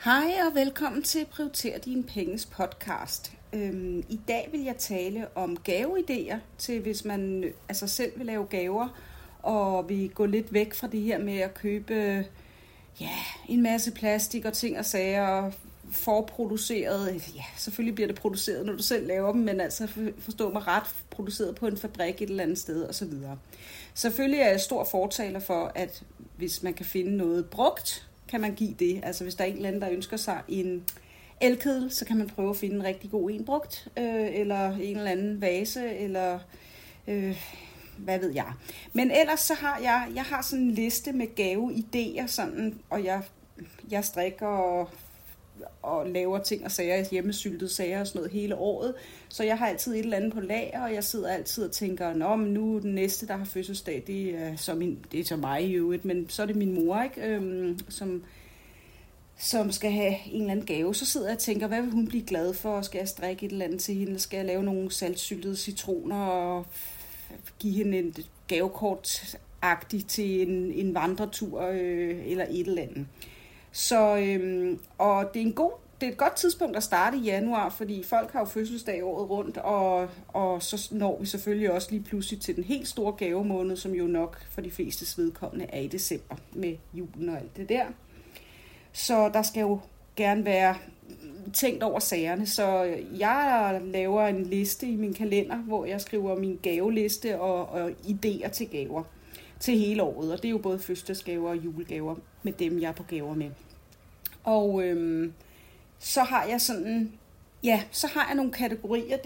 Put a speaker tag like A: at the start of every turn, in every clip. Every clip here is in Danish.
A: Hej og velkommen til Prioriter dine penges podcast. I dag vil jeg tale om gaveidéer til, hvis man selv vil lave gaver, og vil gå lidt væk fra det her med at købe en masse plastik og ting og sager, forproduceret. Ja, selvfølgelig bliver det produceret, når du selv laver dem, men altså forstå mig ret, produceret på en fabrik et eller andet sted osv. Selvfølgelig er jeg stor fortaler for, at hvis man kan finde noget brugt, kan man give det. Altså hvis der er en eller anden, der ønsker sig en elkedel, så kan man prøve at finde en rigtig god en brugt, eller en eller anden vase, eller hvad ved jeg. Men ellers så har jeg har sådan en liste med gaveidéer, sådan, og jeg strikker og laver ting og sager, hjemmesyltede sager og sådan noget hele året. Så jeg har altid et eller andet på lager, og jeg sidder altid og tænker, nå, men nu den næste, der har fødselsdag, det er så mig i øvrigt, men så er det min mor, ikke? Som skal have en eller anden gave. Så sidder jeg og tænker, hvad vil hun blive glad for? Skal jeg strikke et eller andet til hende? Skal jeg lave nogle saltsyltede citroner og give hende et gavekort-agtigt til en vandretur eller et eller andet? Så, og det er et godt tidspunkt at starte i januar, fordi folk har jo fødselsdag året rundt, og så når vi selvfølgelig også lige pludselig til den helt store gavemåned, som jo nok for de flestes vedkommende er i december med julen og alt det der. Så der skal jo gerne være tænkt over sagerne, så jeg laver en liste i min kalender, hvor jeg skriver min gaveliste og idéer til gaver til hele året, og det er jo både fødselsdagsgaver og julegaver med dem, jeg er på gaver med. Og så har jeg så har jeg nogle kategorier.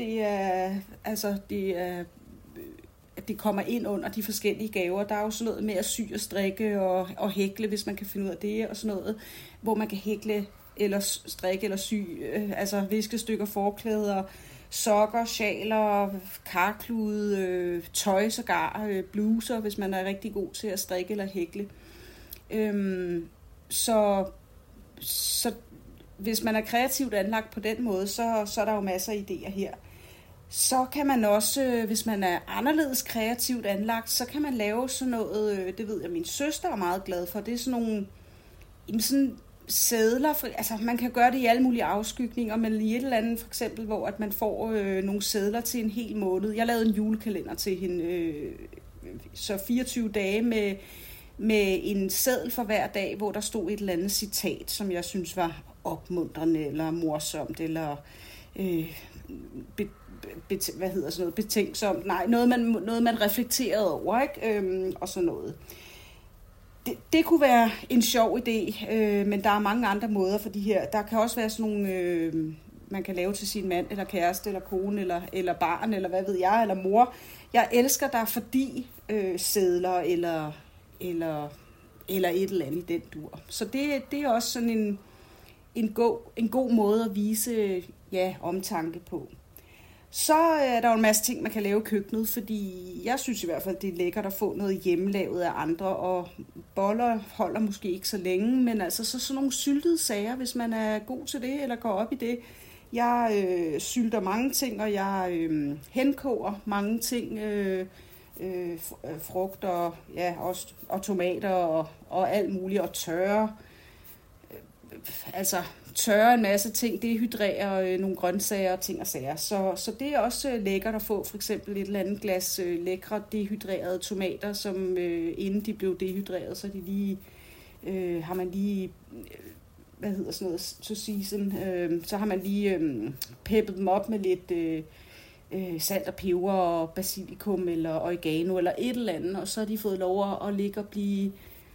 A: Det kommer ind under de forskellige gaver. Der er jo sådan noget med at sy og strikke og hækle, hvis man kan finde ud af det, og sådan noget, hvor man kan hækle eller strikke eller sy, viskestykker, forklæder, sokker, sjaler, karklude, tøj sågar, bluser, hvis man er rigtig god til at strikke eller hækle. Så hvis man er kreativt anlagt på den måde, så er der jo masser af idéer her. Så kan man også, hvis man er anderledes kreativt anlagt, så kan man lave sådan noget, det ved jeg, min søster er meget glad for, det er sådan nogle sedler, man kan gøre det i alle mulige afskygninger, men i et eller andet for eksempel, hvor at man får nogle sedler til en hel måned. Jeg lavede en julekalender til hende, så 24 dage med en seddel for hver dag, hvor der stod et eller andet citat, som jeg synes var opmuntrende, eller morsomt, eller betænksomt. Nej, noget man reflekterede over, ikke? Og sådan noget. Det kunne være en sjov idé, men der er mange andre måder for de her. Der kan også være sådan nogle, man kan lave til sin mand, eller kæreste, eller kone, eller barn, eller hvad ved jeg, eller mor. Jeg elsker dig, fordi sedler, eller et eller andet i den dur. Så det er også sådan en god måde at vise omtanke på. Så er der jo en masse ting, man kan lave i køkkenet, fordi jeg synes i hvert fald, det er lækkert at få noget hjemmelavet af andre, og boller holder måske ikke så længe, men altså så sådan nogle syltede sager, hvis man er god til det, eller går op i det. Jeg sylter mange ting, og jeg henkoger mange ting, frugter, og tomater og alt muligt, og tørre en masse ting, dehydrerer nogle grøntsager og ting og sager. Så det er også lækkert at få for eksempel et eller andet glas lækre dehydrerede tomater, som inden de blev dehydreret, så de lige har man lige to season, så har man lige peppet dem op med lidt salt og peber og basilikum eller oregano eller et eller andet, og så har de fået lov at ligge og blive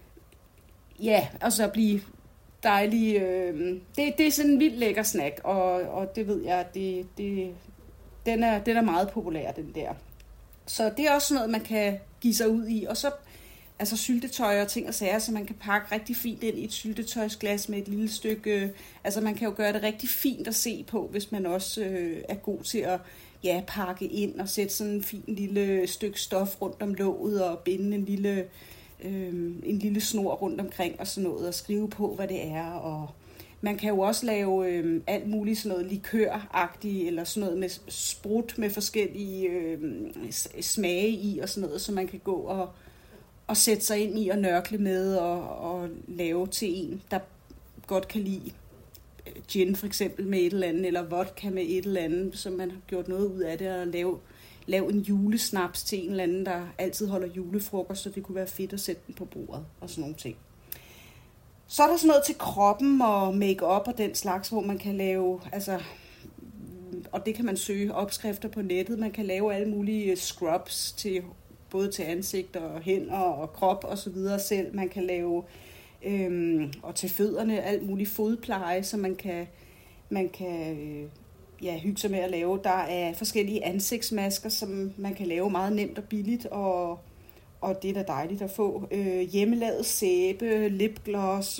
A: blive dejlig. Det er sådan en vild lækker snack, og det ved jeg, den er meget populær, den der. Så det er også noget, man kan give sig ud i, og så syltetøj og ting og sager, så man kan pakke rigtig fint ind i et syltetøjsglas med et lille stykke. Man kan jo gøre det rigtig fint at se på, hvis man også er god til at pakke ind og sætte sådan en fin lille stykke stof rundt om låget og binde en lille snor rundt omkring og sådan noget, og skrive på, hvad det er. Og man kan jo også lave alt muligt sådan noget likøragtigt, eller sådan noget med sprut med forskellige smage i og sådan noget, så man kan gå og sætte sig ind i og nørkle med og lave til en, der godt kan lide gin for eksempel med et eller andet, eller vodka med et eller andet, så man har gjort noget ud af det, og lave en julesnaps til en eller anden, der altid holder julefrokost, så det kunne være fedt at sætte den på bordet, og sådan nogle ting. Så er der sådan noget til kroppen og make-up og den slags, hvor man kan lave, altså, og det kan man søge opskrifter på nettet, man kan lave alle mulige scrubs til, både til ansigt og hænder og krop og så videre selv. Man kan lave, og til fødderne, alt muligt fodpleje, så man kan hygge sig med at lave. Der er forskellige ansigtsmasker, som man kan lave meget nemt og billigt, og det er da dejligt at få. Hjemmelavet sæbe, lipgloss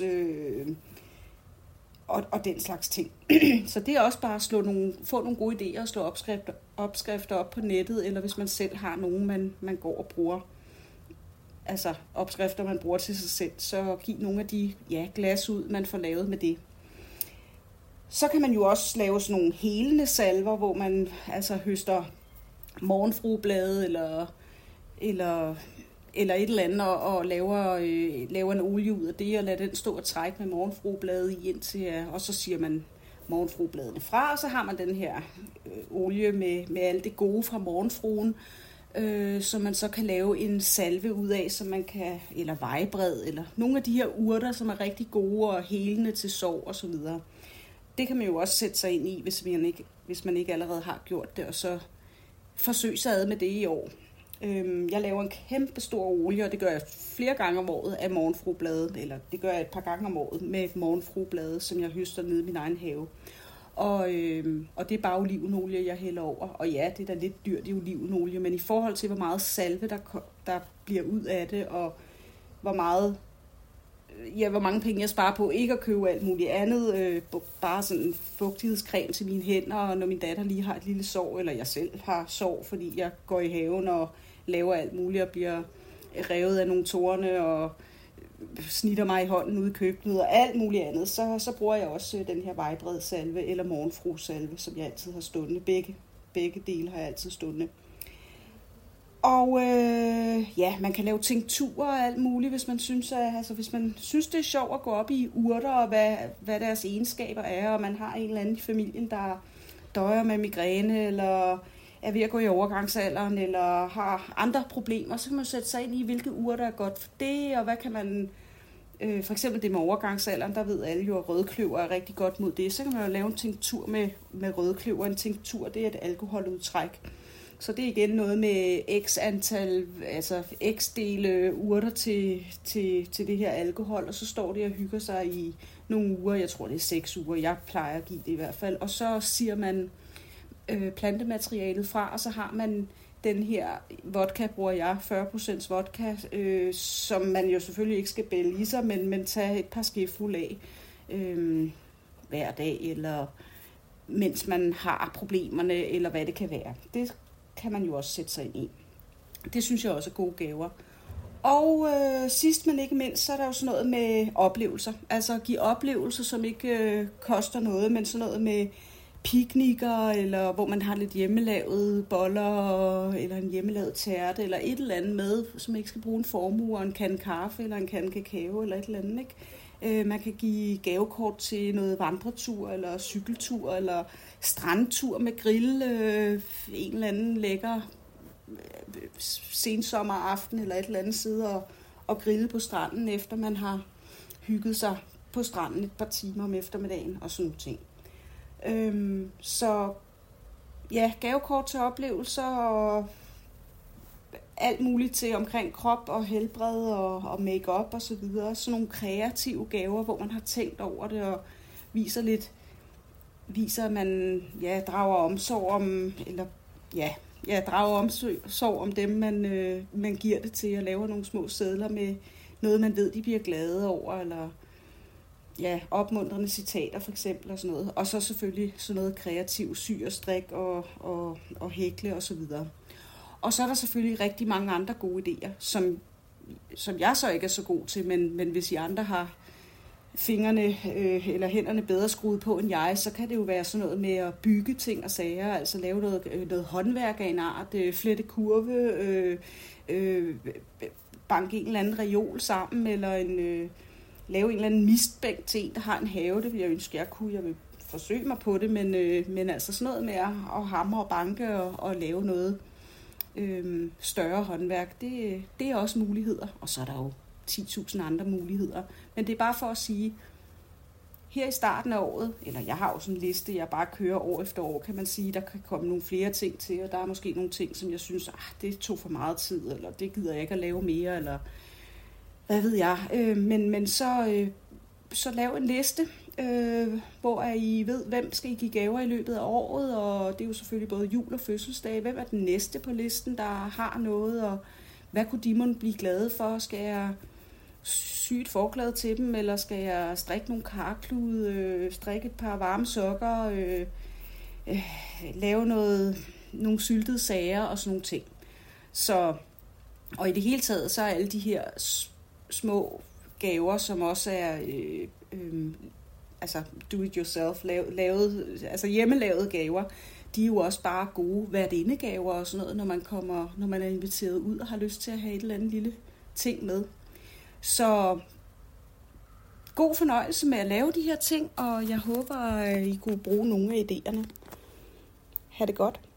A: og den slags ting. Så det er også bare at få nogle gode idéer og slå opskrifter op på nettet, eller hvis man selv har nogen, man går og bruger. Altså opskrifter, man bruger til sig selv, så giv nogle af de glas ud, man får lavet med det. Så kan man jo også lave sådan nogle helende salver, hvor man altså høster morgenfrueblade eller et eller andet, og laver en olie ud af det, og lader den stå og trække med morgenfrueblade i indtil, og så siger man morgenfruebladene fra, og så har man den her olie med alt det gode fra morgenfruen, som man så kan lave en salve ud af, som man kan, eller vejbred, eller nogle af de her urter, som er rigtig gode og helende til sår og så videre. Det kan man jo også sætte sig ind i, hvis man ikke allerede har gjort det, og så forsøge sig ad med det i år. Jeg laver en kæmpe stor olie, og det gør jeg flere gange om året af morgenfrueblade, eller det gør jeg et par gange om året med morgenfrueblade, som jeg høster nede i min egen have. Og det er bare olivenolie, jeg hælder over. Og ja, det er da lidt dyrt i olivenolie, men i forhold til, hvor meget salve, der bliver ud af det, og hvor mange penge jeg sparer på ikke at købe alt muligt andet, bare sådan en fugtighedscreme til mine hænder, og når min datter lige har et lille sår, eller jeg selv har sår, fordi jeg går i haven og laver alt muligt og bliver revet af nogle torne og snitter mig i hånden ude i køkkenet og alt muligt andet, så bruger jeg også den her vejbredsalve eller morgenfruesalve, som jeg altid har stående. Begge dele har jeg altid stående. Og man kan lave tinkturer og alt muligt, hvis man synes, det er sjovt at gå op i urter og hvad deres egenskaber er, og man har en eller anden i familien, der døjer med migræne, eller er ved at gå i overgangsalderen, eller har andre problemer, så kan man sætte sig ind i, hvilke urter er godt for det, og hvad kan man, for eksempel det med overgangsalderen, der ved alle jo, at rødkløver er rigtig godt mod det, så kan man jo lave en tinktur med rødkløver. En tinktur, det er et alkoholudtræk. Så det er igen noget med x antal, altså x dele urter til det her alkohol, og så står det og hygger sig i nogle uger, jeg tror det er 6 uger, jeg plejer at give det i hvert fald, og så siger man plantematerialet fra, og så har man den her vodka, bruger jeg 40% vodka, som man jo selvfølgelig ikke skal bælge i sig, men tage et par skefulde af hver dag, eller mens man har problemerne, eller hvad det kan være. Det kan man jo også sætte sig ind i. Det synes jeg også er gode gaver. Og sidst men ikke mindst, så er der jo sådan noget med oplevelser. Altså at give oplevelser, som ikke koster noget, men sådan noget med piknikker, eller hvor man har lidt hjemmelavede boller, eller en hjemmelavet tærte, eller et eller andet med, som ikke skal bruge en formue, og en kande kaffe, eller en kande kakao, eller et eller andet, ikke? Man kan give gavekort til noget vandretur, eller cykeltur, eller strandtur med grill, en eller anden lækker sensommeraften, eller et eller andet side og grille på stranden, efter man har hygget sig på stranden et par timer om eftermiddagen, og sådan nogle ting. Så ja, gavekort til oplevelser, og alt muligt til omkring krop og helbred og make-up og så videre. Sådan nogle kreative gaver, hvor man har tænkt over det og viser at man drager omsorg om, eller drager omsorg om dem, man giver det til, og laver nogle små sedler med noget, man ved, de bliver glade over, eller opmuntrende citater for eksempel og sådan noget. Og så selvfølgelig sådan noget kreativ sy og strik og hækle og så videre. Og så er der selvfølgelig rigtig mange andre gode idéer, som jeg så ikke er så god til, men hvis I andre har fingrene eller hænderne bedre skruet på end jeg, så kan det jo være sådan noget med at bygge ting og sager, altså lave noget håndværk af en art, flette kurve, banke en eller anden reol sammen, eller lave en eller anden mistbænk til en, der har en have. Det vil jeg ønske, jeg kunne. Jeg vil forsøge mig på det, men altså sådan noget med at hamre og banke og lave noget større håndværk, det er også muligheder. Og så er der jo 10.000 andre muligheder. Men det er bare for at sige, her i starten af året, eller jeg har jo sådan en liste, jeg bare kører år efter år, kan man sige, der kan komme nogle flere ting til, og der er måske nogle ting, som jeg synes, det tog for meget tid, eller det gider jeg ikke at lave mere, eller hvad ved jeg. Men så lav en liste, hvor I ved, hvem skal I give gaver i løbet af året, og det er jo selvfølgelig både jul og fødselsdag. Hvem er den næste på listen, der har noget, og hvad kunne de måtte blive glade for? Skal jeg sy et forklæde til dem, eller skal jeg strikke nogle karklude, strikke et par varme sokker, lave nogle syltede sager og sådan nogle ting. Så, og i det hele taget, så er alle de her små gaver, som også er altså do-it-yourself, altså hjemmelavede gaver, de er jo også bare gode værtindegaver og sådan noget, når man er inviteret ud og har lyst til at have et eller andet lille ting med. Så god fornøjelse med at lave de her ting, og jeg håber, I kunne bruge nogle af idéerne. Ha' det godt.